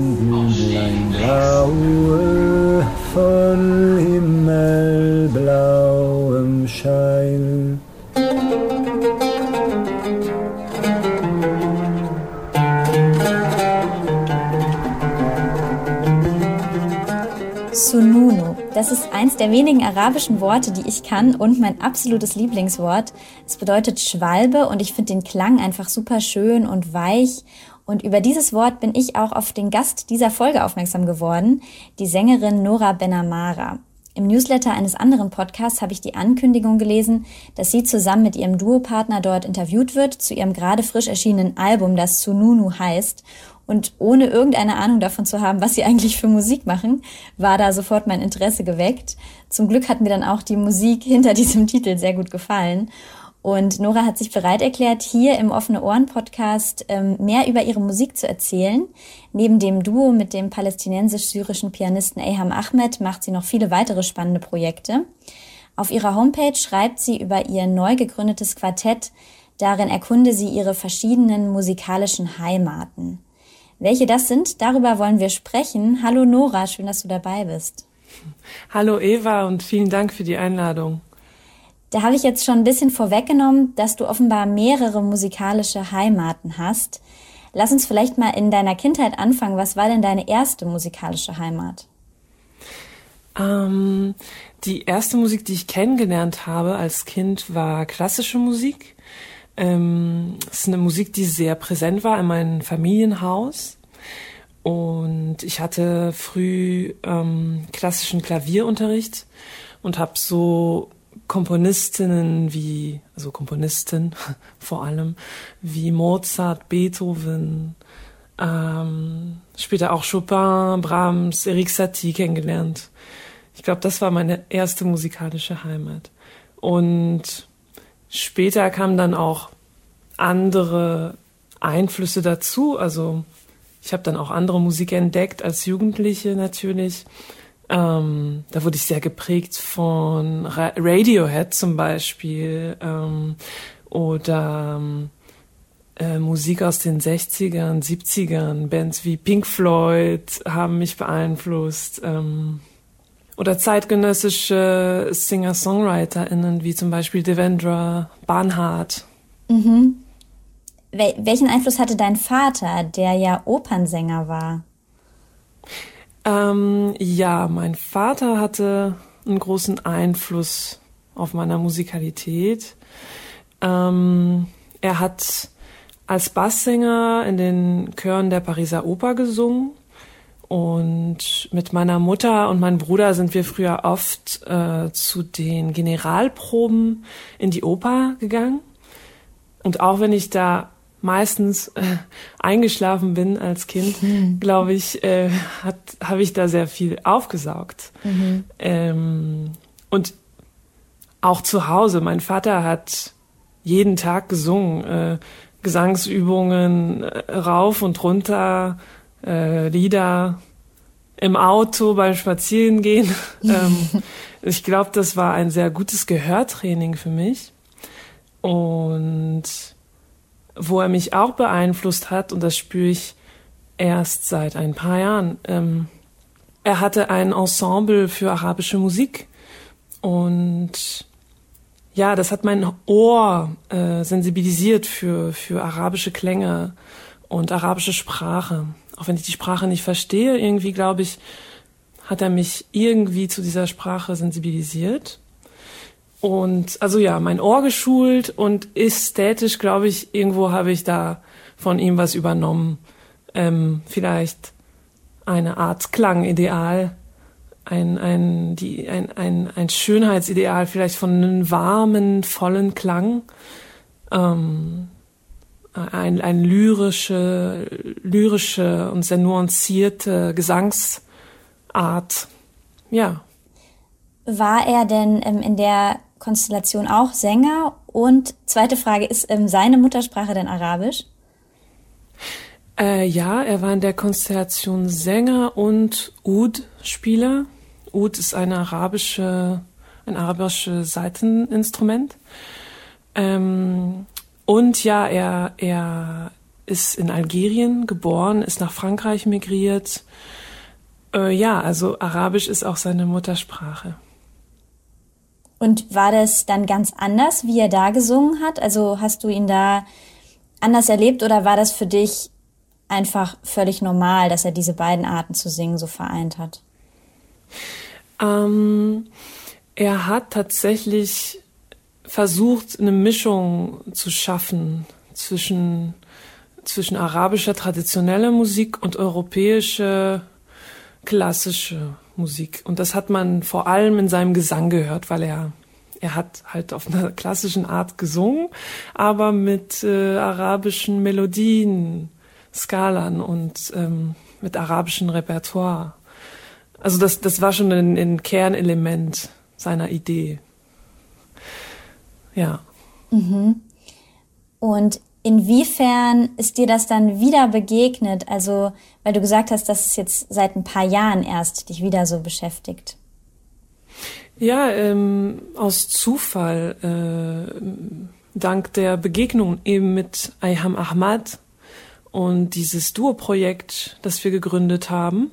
Blümlein blaue, von himmelblauem Schein. Sununu, das ist eins der wenigen arabischen Worte, die ich kann und mein absolutes Lieblingswort. Es bedeutet Schwalbe und ich finde den Klang einfach super schön und weich. Und über dieses Wort bin ich auch auf den Gast dieser Folge aufmerksam geworden, die Sängerin Nora Benamara. Im Newsletter eines anderen Podcasts habe ich die Ankündigung gelesen, dass sie zusammen mit ihrem Duopartner dort interviewt wird zu ihrem gerade frisch erschienenen Album, das Sununu heißt. Und ohne irgendeine Ahnung davon zu haben, was sie eigentlich für Musik machen, war da sofort mein Interesse geweckt. Zum Glück hat mir dann auch die Musik hinter diesem Titel sehr gut gefallen. Und Nora hat sich bereit erklärt, hier im Offene Ohren Podcast mehr über ihre Musik zu erzählen. Neben dem Duo mit dem palästinensisch-syrischen Pianisten Eyham Ahmed macht sie noch viele weitere spannende Projekte. Auf ihrer Homepage schreibt sie über ihr neu gegründetes Quartett. Darin erkunde sie ihre verschiedenen musikalischen Heimaten. Welche das sind, darüber wollen wir sprechen. Hallo Nora, schön, dass du dabei bist. Hallo Eva und vielen Dank für die Einladung. Da habe ich jetzt schon ein bisschen vorweggenommen, dass du offenbar mehrere musikalische Heimaten hast. Lass uns vielleicht mal in deiner Kindheit anfangen. Was war denn deine erste musikalische Heimat? Die erste Musik, die ich kennengelernt habe als Kind, war klassische Musik. Es ist eine Musik, die sehr präsent war in meinem Familienhaus. Und ich hatte früh klassischen Klavierunterricht und habe so Komponisten vor allem, wie Mozart, Beethoven, später auch Chopin, Brahms, Erik Satie kennengelernt. Ich glaube, das war meine erste musikalische Heimat. Und später kamen dann auch andere Einflüsse dazu. Also ich habe dann auch andere Musik entdeckt als Jugendliche natürlich. Da wurde ich sehr geprägt von Radiohead zum Beispiel oder Musik aus den 60ern, 70ern. Bands wie Pink Floyd haben mich beeinflusst. Oder zeitgenössische Singer-SongwriterInnen wie zum Beispiel Devendra Banhart. Mhm. Welchen Einfluss hatte dein Vater, der ja Opernsänger war? Ja, mein Vater hatte einen großen Einfluss auf meine Musikalität. Er hat als Basssänger in den Chören der Pariser Oper gesungen. Und mit meiner Mutter und meinem Bruder sind wir früher oft zu den Generalproben in die Oper gegangen. Und auch wenn ich da meistens eingeschlafen bin als Kind, glaube ich, habe ich da sehr viel aufgesaugt. Und auch zu Hause. Mein Vater hat jeden Tag gesungen, Gesangsübungen rauf und runter, Lieder im Auto beim Spazierengehen. Ich glaube, das war ein sehr gutes Gehörtraining für mich. Und wo er mich auch beeinflusst hat, und das spüre ich erst seit ein paar Jahren, er hatte ein Ensemble für arabische Musik. Und ja, das hat mein Ohr sensibilisiert für arabische Klänge und arabische Sprache. Auch wenn ich die Sprache nicht verstehe, irgendwie, glaube ich, hat er mich irgendwie zu dieser Sprache sensibilisiert. Und also ja, mein Ohr geschult und ästhetisch, glaube ich, irgendwo habe ich da von ihm was übernommen. Vielleicht eine Art Klangideal, ein Schönheitsideal, vielleicht von einem warmen, vollen Klang. Ein lyrische und sehr nuancierte Gesangsart. Ja. War er denn in der Konstellation auch Sänger? Und zweite Frage, ist seine Muttersprache denn Arabisch? Ja, er war in der Konstellation Sänger und Oud-Spieler. Oud ist ein arabisches Saiteninstrument. Und ja, er ist in Algerien geboren, ist nach Frankreich migriert. Also Arabisch ist auch seine Muttersprache. Und war das dann ganz anders, wie er da gesungen hat? Also hast du ihn da anders erlebt oder war das für dich einfach völlig normal, dass er diese beiden Arten zu singen so vereint hat? Er hat tatsächlich versucht, eine Mischung zu schaffen zwischen arabischer traditioneller Musik und europäische klassische Musik. Und das hat man vor allem in seinem Gesang gehört, weil er hat halt auf einer klassischen Art gesungen, aber mit arabischen Melodien, Skalan und mit arabischem Repertoire. Also das war schon ein Kernelement seiner Idee. Ja. Mhm. Und inwiefern ist dir das dann wieder begegnet? Also, weil du gesagt hast, dass es jetzt seit ein paar Jahren erst dich wieder so beschäftigt. Ja, aus Zufall, dank der Begegnung eben mit Ayham Ahmad und dieses Duo-Projekt, das wir gegründet haben.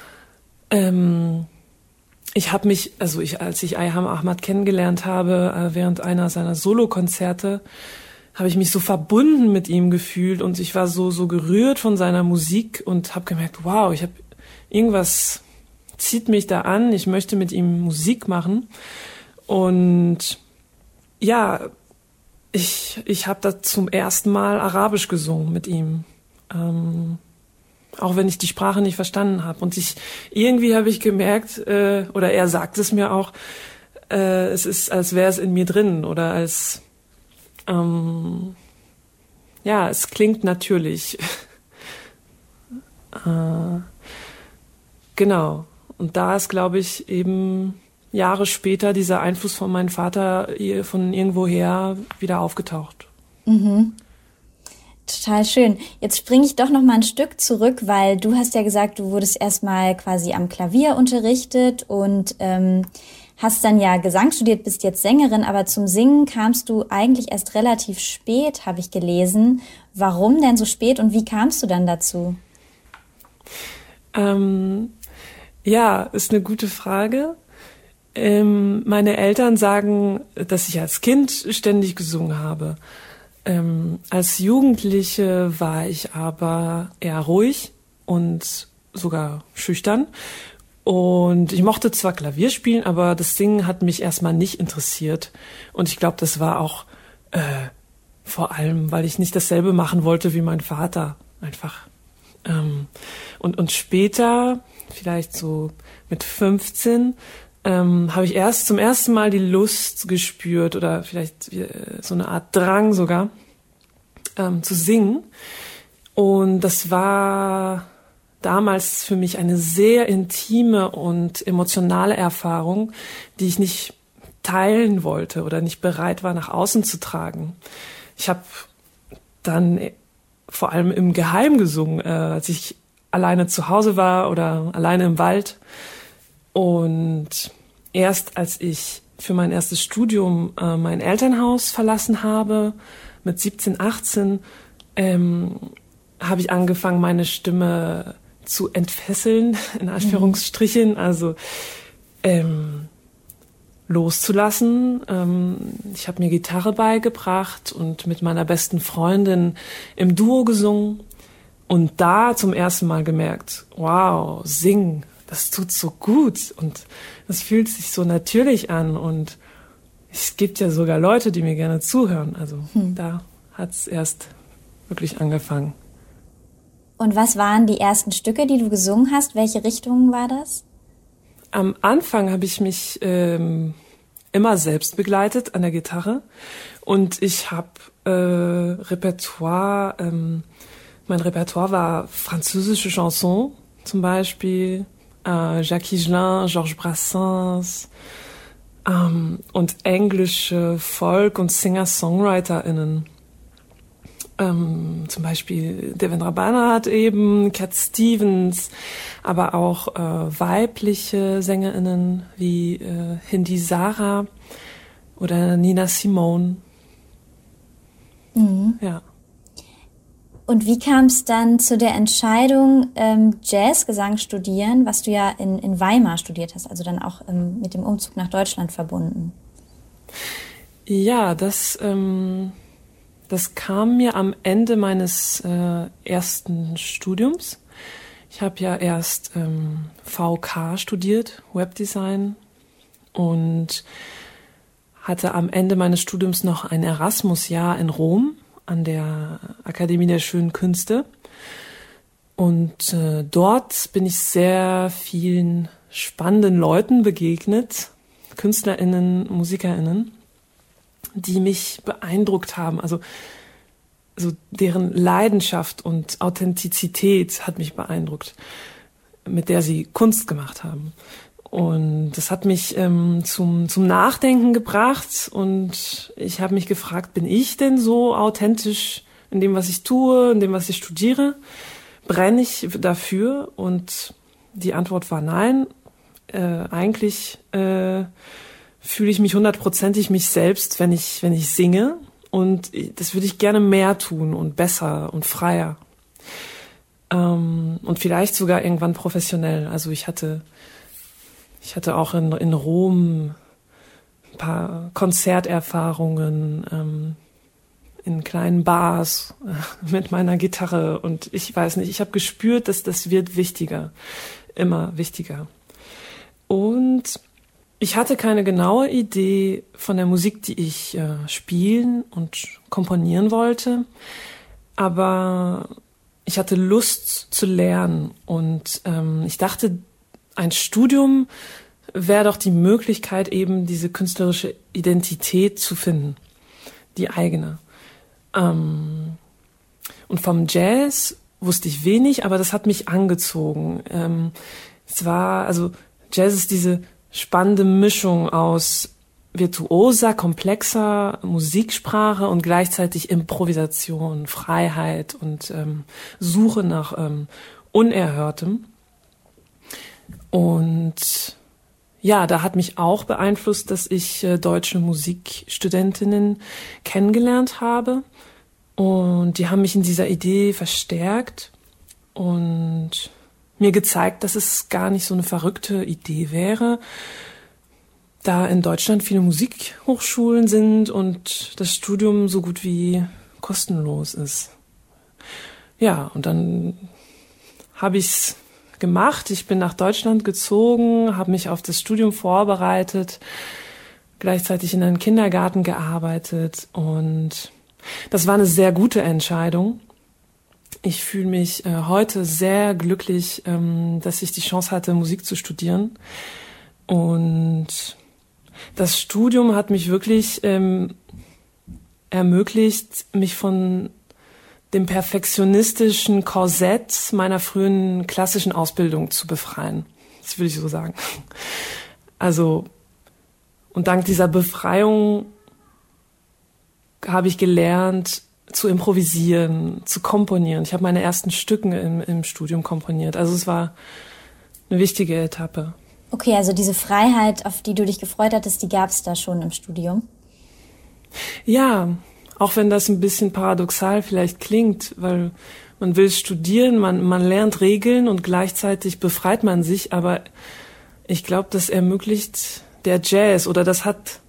Als ich Ayham Ahmad kennengelernt habe, während einer seiner Solokonzerte, habe ich mich so verbunden mit ihm gefühlt und ich war so gerührt von seiner Musik und habe gemerkt, wow, irgendwas zieht mich da an, ich möchte mit ihm Musik machen. Und ja, ich habe da zum ersten Mal Arabisch gesungen mit ihm. Auch wenn ich die Sprache nicht verstanden habe. Und irgendwie habe ich gemerkt, oder er sagt es mir auch, es ist, als wäre es in mir drin oder als, es klingt natürlich. Genau. Und da ist, glaube ich, eben Jahre später dieser Einfluss von meinem Vater von irgendwoher wieder aufgetaucht. Mhm. Total schön. Jetzt springe ich doch noch mal ein Stück zurück, weil du hast ja gesagt, du wurdest erstmal quasi am Klavier unterrichtet und hast dann ja Gesang studiert, bist jetzt Sängerin, aber zum Singen kamst du eigentlich erst relativ spät, habe ich gelesen. Warum denn so spät und wie kamst du dann dazu? Ja, ist eine gute Frage. Meine Eltern sagen, dass ich als Kind ständig gesungen habe. Als Jugendliche war ich aber eher ruhig und sogar schüchtern. Und ich mochte zwar Klavier spielen, aber das Singen hat mich erstmal nicht interessiert. Und ich glaube, das war auch vor allem, weil ich nicht dasselbe machen wollte wie mein Vater. Einfach. Und später, vielleicht so mit 15, habe ich zum ersten Mal die Lust gespürt oder vielleicht so eine Art Drang sogar zu singen. Und das war damals für mich eine sehr intime und emotionale Erfahrung, die ich nicht teilen wollte oder nicht bereit war, nach außen zu tragen. Ich habe dann vor allem im Geheim gesungen, als ich alleine zu Hause war oder alleine im Wald. Und erst als ich für mein erstes Studium mein Elternhaus verlassen habe, mit 17, 18, habe ich angefangen, meine Stimme zu entfesseln, in Anführungsstrichen, also loszulassen. Ich habe mir Gitarre beigebracht und mit meiner besten Freundin im Duo gesungen und da zum ersten Mal gemerkt, wow, singen, das tut so gut und das fühlt sich so natürlich an und es gibt ja sogar Leute, die mir gerne zuhören. Also da hat es erst wirklich angefangen. Und was waren die ersten Stücke, die du gesungen hast? Welche Richtung war das? Am Anfang habe ich mich immer selbst begleitet an der Gitarre und ich habe Repertoire, mein Repertoire war französische Chanson zum Beispiel, Jacques Higelin, Georges Brassens und englische Folk- und Singer-SongwriterInnen. Zum Beispiel Devendra Banhart eben, Cat Stevens, aber auch weibliche SängerInnen wie Hindi Sara oder Nina Simone. Mhm. Ja. Und wie kam es dann zu der Entscheidung, Jazzgesang studieren, was du ja in Weimar studiert hast, also dann auch mit dem Umzug nach Deutschland verbunden? Ja, das kam mir am Ende meines ersten Studiums. Ich habe ja erst VK studiert, Webdesign, und hatte am Ende meines Studiums noch ein Erasmus-Jahr in Rom an der Akademie der Schönen Künste. Und dort bin ich sehr vielen spannenden Leuten begegnet, KünstlerInnen, MusikerInnen, die mich beeindruckt haben. Also deren Leidenschaft und Authentizität hat mich beeindruckt, mit der sie Kunst gemacht haben. Und das hat mich zum Nachdenken gebracht, und ich habe mich gefragt, bin ich denn so authentisch in dem, was ich tue, in dem, was ich studiere? Brenne ich dafür? Und die Antwort war nein. Eigentlich fühle ich mich 100%ig mich selbst, wenn ich singe, und das würde ich gerne mehr tun und besser und freier. Und vielleicht sogar irgendwann professionell. Also ich hatte auch in Rom ein paar Konzerterfahrungen in kleinen Bars mit meiner Gitarre, und ich weiß nicht, ich habe gespürt, dass das wird wichtiger, immer wichtiger. Und ich hatte keine genaue Idee von der Musik, die ich spielen und komponieren wollte, aber ich hatte Lust zu lernen, und ich dachte, ein Studium wäre doch die Möglichkeit, eben diese künstlerische Identität zu finden, die eigene. Und vom Jazz wusste ich wenig, aber das hat mich angezogen. Jazz ist diese spannende Mischung aus virtuoser, komplexer Musiksprache und gleichzeitig Improvisation, Freiheit und Suche nach Unerhörtem. Und ja, da hat mich auch beeinflusst, dass ich deutsche Musikstudentinnen kennengelernt habe. Und die haben mich in dieser Idee verstärkt und mir gezeigt, dass es gar nicht so eine verrückte Idee wäre, da in Deutschland viele Musikhochschulen sind und das Studium so gut wie kostenlos ist. Ja, und dann habe ich's gemacht. Ich bin nach Deutschland gezogen, habe mich auf das Studium vorbereitet, gleichzeitig in einem Kindergarten gearbeitet, und das war eine sehr gute Entscheidung. Ich fühle mich heute sehr glücklich, dass ich die Chance hatte, Musik zu studieren. Und das Studium hat mich wirklich ermöglicht, mich von dem perfektionistischen Korsett meiner frühen klassischen Ausbildung zu befreien. Das würde ich so sagen. Also, und dank dieser Befreiung habe ich gelernt, zu improvisieren, zu komponieren. Ich habe meine ersten Stücken im Studium komponiert. Also es war eine wichtige Etappe. Okay, also diese Freiheit, auf die du dich gefreut hattest, die gab es da schon im Studium? Ja, auch wenn das ein bisschen paradoxal vielleicht klingt, weil man will studieren, man lernt Regeln und gleichzeitig befreit man sich, aber ich glaube, das ermöglicht der Jazz, oder das hat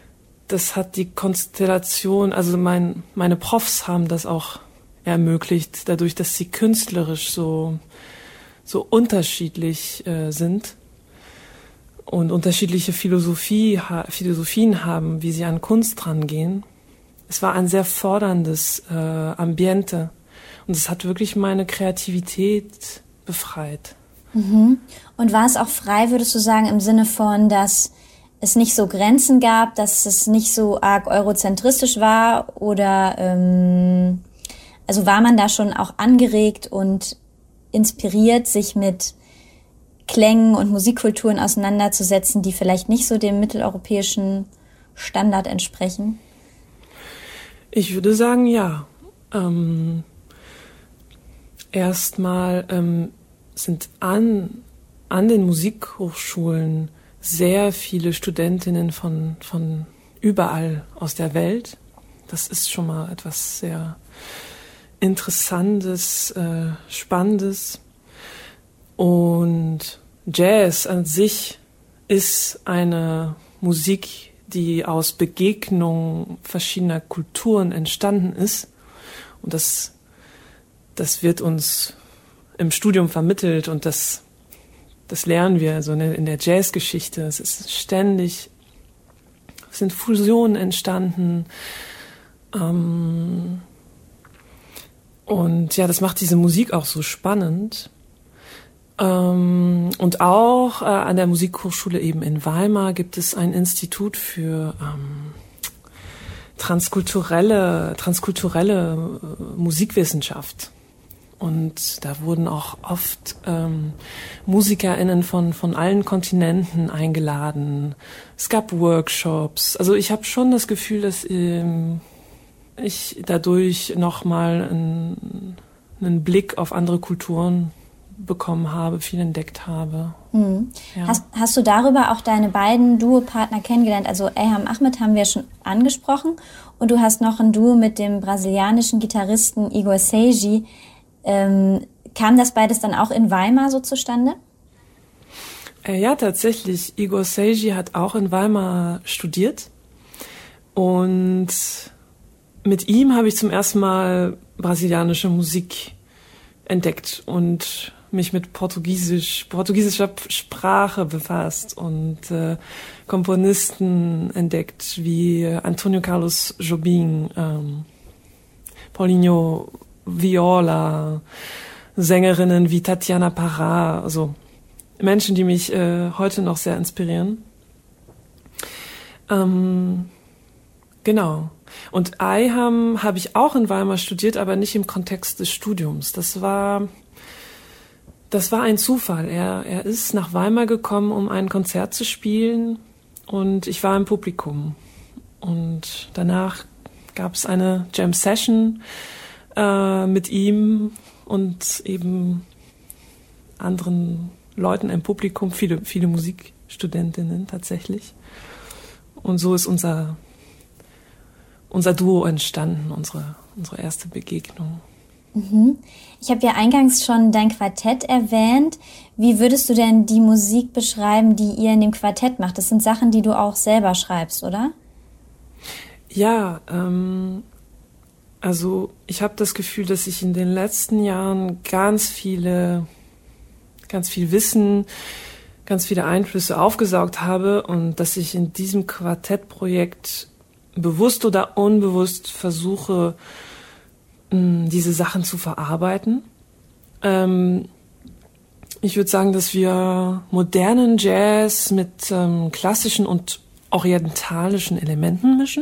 die Konstellation, also meine Profs haben das auch ermöglicht, dadurch, dass sie künstlerisch so unterschiedlich sind und unterschiedliche Philosophien haben, wie sie an Kunst rangehen. Es war ein sehr forderndes Ambiente, und es hat wirklich meine Kreativität befreit. Mhm. Und war es auch frei, würdest du sagen, im Sinne von, dass es nicht so Grenzen gab, dass es nicht so arg eurozentristisch war, oder also war man da schon auch angeregt und inspiriert, sich mit Klängen und Musikkulturen auseinanderzusetzen, die vielleicht nicht so dem mitteleuropäischen Standard entsprechen? Ich würde sagen, ja. Erstmal sind an den Musikhochschulen sehr viele Studentinnen von überall aus der Welt. Das ist schon mal etwas sehr Interessantes, Spannendes. Und Jazz an sich ist eine Musik, die aus Begegnung verschiedener Kulturen entstanden ist. Und das wird uns im Studium vermittelt und das lernen wir so in der Jazzgeschichte. Es ist ständig, es sind Fusionen entstanden. Und ja, das macht diese Musik auch so spannend. Und auch an der Musikhochschule eben in Weimar gibt es ein Institut für transkulturelle Musikwissenschaft. Und da wurden auch oft MusikerInnen von allen Kontinenten eingeladen. Es gab Workshops. Also ich habe schon das Gefühl, dass ich dadurch nochmal einen Blick auf andere Kulturen bekommen habe, viel entdeckt habe. Mhm. Ja. Hast du darüber auch deine beiden Duopartner kennengelernt? Also Eyham Ahmed haben wir schon angesprochen und du hast noch ein Duo mit dem brasilianischen Gitarristen Igor Seiji. Kam das beides dann auch in Weimar so zustande? Ja, tatsächlich. Igor Seiji hat auch in Weimar studiert und mit ihm habe ich zum ersten Mal brasilianische Musik entdeckt und mich mit portugiesischer Sprache befasst und Komponisten entdeckt wie Antonio Carlos Jobim, Paulinho Viola, Sängerinnen wie Tatiana Parra, also Menschen, die mich heute noch sehr inspirieren. Genau. Und Eyham habe ich auch in Weimar studiert, aber nicht im Kontext des Studiums. Das war ein Zufall. Er ist nach Weimar gekommen, um ein Konzert zu spielen und ich war im Publikum. Und danach gab es eine Jam-Session mit ihm und eben anderen Leuten im Publikum, viele Musikstudentinnen tatsächlich. Und so ist unser Duo entstanden, unsere erste Begegnung. Mhm. Ich habe ja eingangs schon dein Quartett erwähnt. Wie würdest du denn die Musik beschreiben, die ihr in dem Quartett macht? Das sind Sachen, die du auch selber schreibst, oder? Ja, also ich habe das Gefühl, dass ich in den letzten Jahren ganz viel Wissen, ganz viele Einflüsse aufgesaugt habe und dass ich in diesem Quartettprojekt bewusst oder unbewusst versuche, diese Sachen zu verarbeiten. Ich würde sagen, dass wir modernen Jazz mit klassischen und orientalischen Elementen mischen.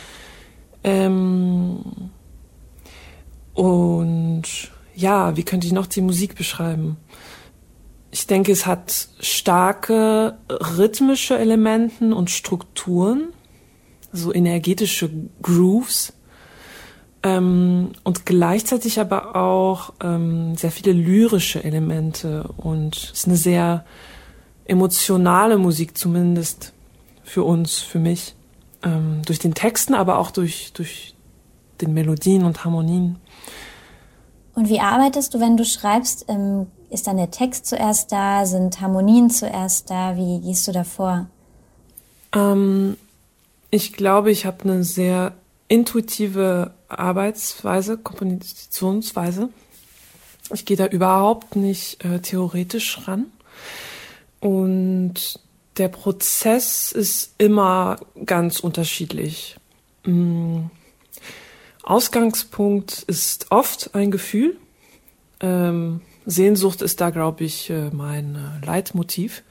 Und ja, wie könnte ich noch die Musik beschreiben? Ich denke, es hat starke rhythmische Elemente und Strukturen, so energetische Grooves, und gleichzeitig aber auch sehr viele lyrische Elemente und es ist eine sehr emotionale Musik, zumindest für uns, für mich, durch den Texten, aber auch durch den Melodien und Harmonien. Und wie arbeitest du, wenn du schreibst? Ist dann der Text zuerst da? Sind Harmonien zuerst da? Wie gehst du da vor? Ich glaube, ich habe eine sehr intuitive Arbeitsweise, Kompositionsweise. Ich gehe da überhaupt nicht theoretisch ran. Und der Prozess ist immer ganz unterschiedlich. Ausgangspunkt ist oft ein Gefühl. Sehnsucht ist da, glaube ich, mein Leitmotiv.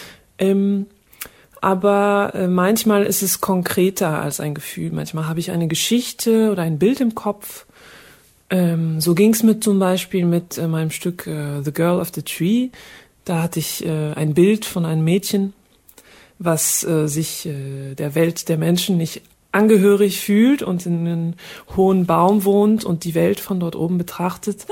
Aber manchmal ist es konkreter als ein Gefühl. Manchmal habe ich eine Geschichte oder ein Bild im Kopf. So ging es mir zum Beispiel mit meinem Stück The Girl of the Tree. Da hatte ich ein Bild von einem Mädchen, was sich der Welt der Menschen nicht angehörig fühlt und in einem hohen Baum wohnt und die Welt von dort oben betrachtet.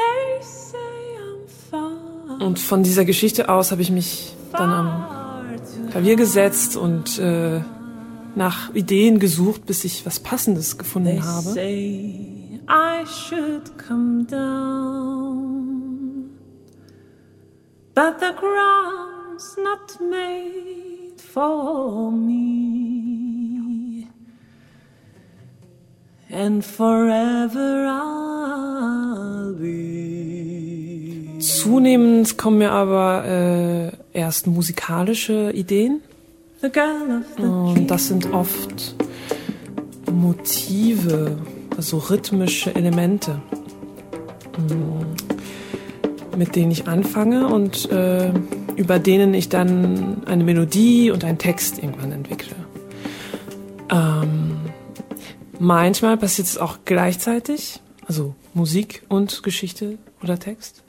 Und von dieser Geschichte aus habe ich mich dann am Klavier gesetzt und nach Ideen gesucht, bis ich was Passendes gefunden habe. I should come down. But the ground's not made for me, and forever I'll be. Zunehmend kommen mir aber erst musikalische Ideen. Und das sind oft Motive, also rhythmische Elemente, mit denen ich anfange und über denen ich dann eine Melodie und einen Text irgendwann entwickle. Manchmal passiert es auch gleichzeitig, also Musik und Geschichte oder Text.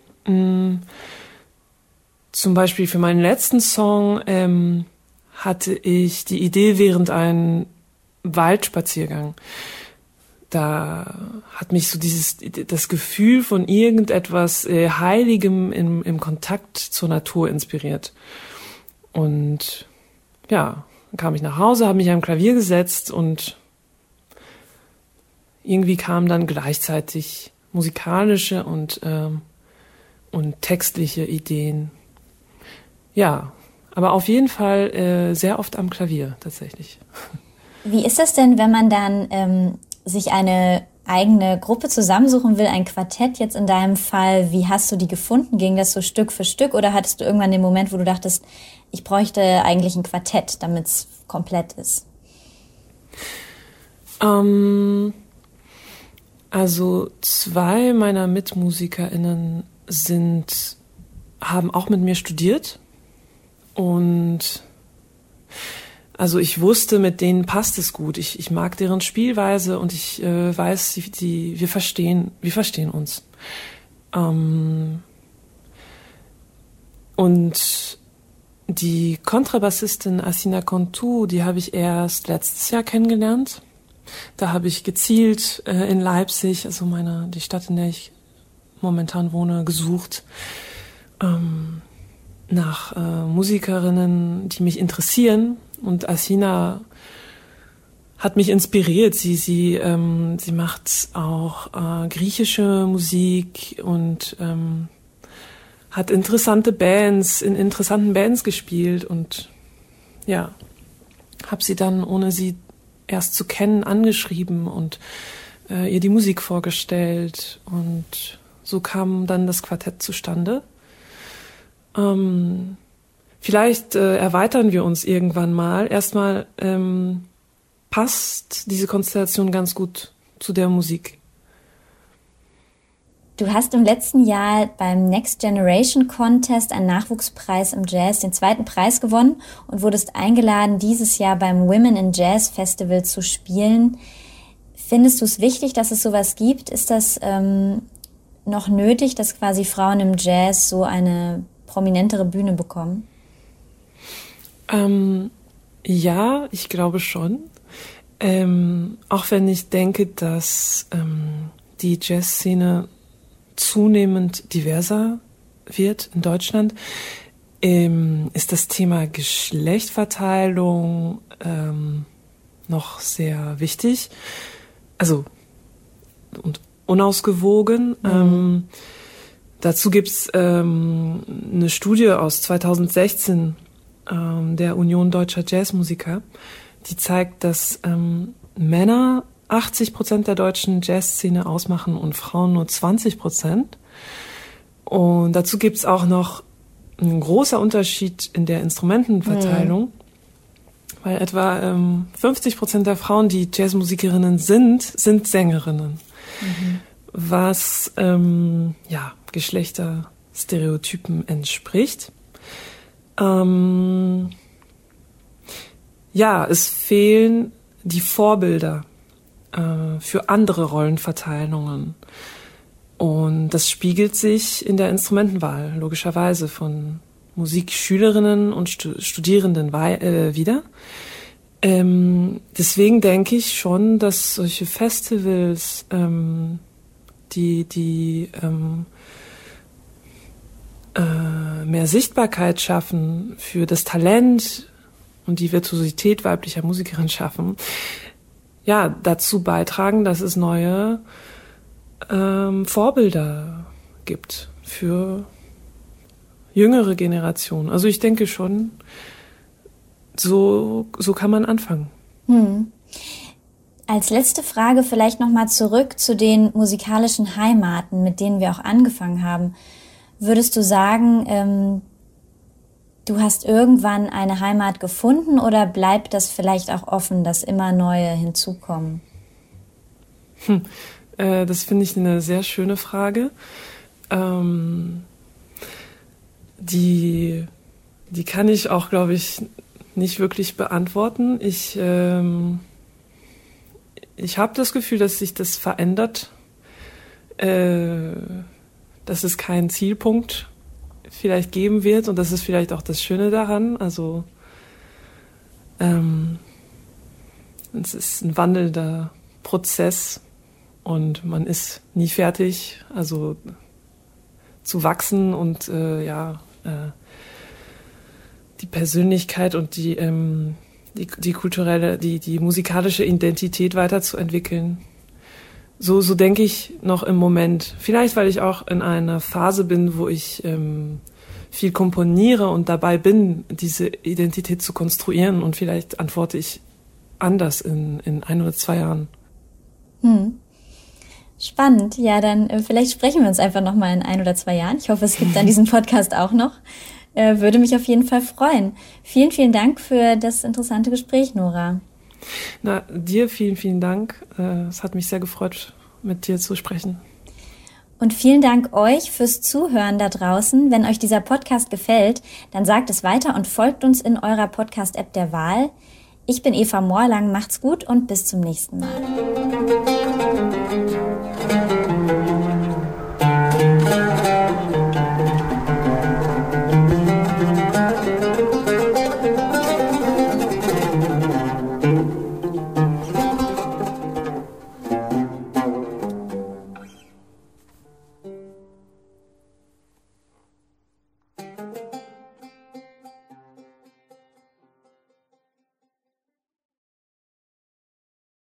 Zum Beispiel für meinen letzten Song hatte ich die Idee während einem Waldspaziergang. Da hat mich so das Gefühl von irgendetwas Heiligem im Kontakt zur Natur inspiriert. Und ja, dann kam ich nach Hause, habe mich am Klavier gesetzt und irgendwie kamen dann gleichzeitig musikalische und textliche Ideen. Ja, aber auf jeden Fall sehr oft am Klavier tatsächlich. Wie ist das denn, wenn man dann sich eine eigene Gruppe zusammensuchen will, ein Quartett jetzt in deinem Fall? Wie hast du die gefunden? Ging das so Stück für Stück oder hattest du irgendwann den Moment, wo du dachtest, ich bräuchte eigentlich ein Quartett, damit es komplett ist? Also 2 meiner MitmusikerInnen haben auch mit mir studiert. Und also ich wusste, mit denen passt es gut. Ich mag deren Spielweise und ich weiß, wir verstehen uns. Und die Kontrabassistin Asina Kontu, die habe ich erst letztes Jahr kennengelernt. Da habe ich gezielt in Leipzig, also die Stadt, in der ich momentan wohne, gesucht nach Musikerinnen, die mich interessieren. Und Asina hat mich inspiriert. Sie macht auch griechische Musik und hat in interessanten Bands gespielt. Und ja, habe sie dann, ohne sie erst zu kennen, angeschrieben und ihr die Musik vorgestellt. Und so kam dann das Quartett zustande. Vielleicht erweitern wir uns irgendwann mal. Erstmal passt diese Konstellation ganz gut zu der Musik. Du hast im letzten Jahr beim Next Generation Contest, einen Nachwuchspreis im Jazz, den 2. Preis gewonnen und wurdest eingeladen, dieses Jahr beim Women in Jazz Festival zu spielen. Findest du es wichtig, dass es sowas gibt? Ist das noch nötig, dass quasi Frauen im Jazz so eine prominentere Bühne bekommen? Ja, ich glaube schon. Auch wenn ich denke, dass die Jazzszene zunehmend diverser wird in Deutschland, ist das Thema Geschlechtverteilung noch sehr wichtig. Also und unausgewogen. Dazu gibt's eine Studie aus 2016 der Union Deutscher Jazzmusiker, die zeigt, dass Männer 80% der deutschen Jazzszene ausmachen und Frauen nur 20%. Und dazu gibt's auch noch ein großer Unterschied in der Instrumentenverteilung, weil etwa 50% der Frauen, die Jazzmusikerinnen sind Sängerinnen. Was Geschlechterstereotypen entspricht. Es fehlen die Vorbilder für andere Rollenverteilungen. Und das spiegelt sich in der Instrumentenwahl, logischerweise, von Musikschülerinnen und Studierenden wieder. Deswegen denke ich schon, dass solche Festivals, die mehr Sichtbarkeit schaffen für das Talent und die Virtuosität weiblicher Musikerinnen schaffen, dazu beitragen, dass es neue Vorbilder gibt für jüngere Generationen. Also ich denke schon, so kann man anfangen. Als letzte Frage vielleicht nochmal zurück zu den musikalischen Heimaten, mit denen wir auch angefangen haben. Würdest du sagen, du hast irgendwann eine Heimat gefunden oder bleibt das vielleicht auch offen, dass immer neue hinzukommen? Das finde ich eine sehr schöne Frage. Die kann ich auch, glaube ich, nicht wirklich beantworten. Ich habe das Gefühl, dass sich das verändert, dass es keinen Zielpunkt vielleicht geben wird und das ist vielleicht auch das Schöne daran. Also es ist ein wandelnder Prozess und man ist nie fertig, also zu wachsen und die Persönlichkeit und die kulturelle, die musikalische Identität weiterzuentwickeln. So denke ich noch im Moment. Vielleicht, weil ich auch in einer Phase bin, wo ich viel komponiere und dabei bin, diese Identität zu konstruieren und vielleicht antworte ich anders in 1 oder 2 Jahren. Spannend. Ja, dann vielleicht sprechen wir uns einfach nochmal in 1 oder 2 Jahren. Ich hoffe, es gibt dann diesen Podcast auch noch. Würde mich auf jeden Fall freuen. Vielen, vielen Dank für das interessante Gespräch, Nora. Na, dir vielen, vielen Dank. Es hat mich sehr gefreut, mit dir zu sprechen. Und vielen Dank euch fürs Zuhören da draußen. Wenn euch dieser Podcast gefällt, dann sagt es weiter und folgt uns in eurer Podcast-App der Wahl. Ich bin Eva Morlang. Macht's gut und bis zum nächsten Mal.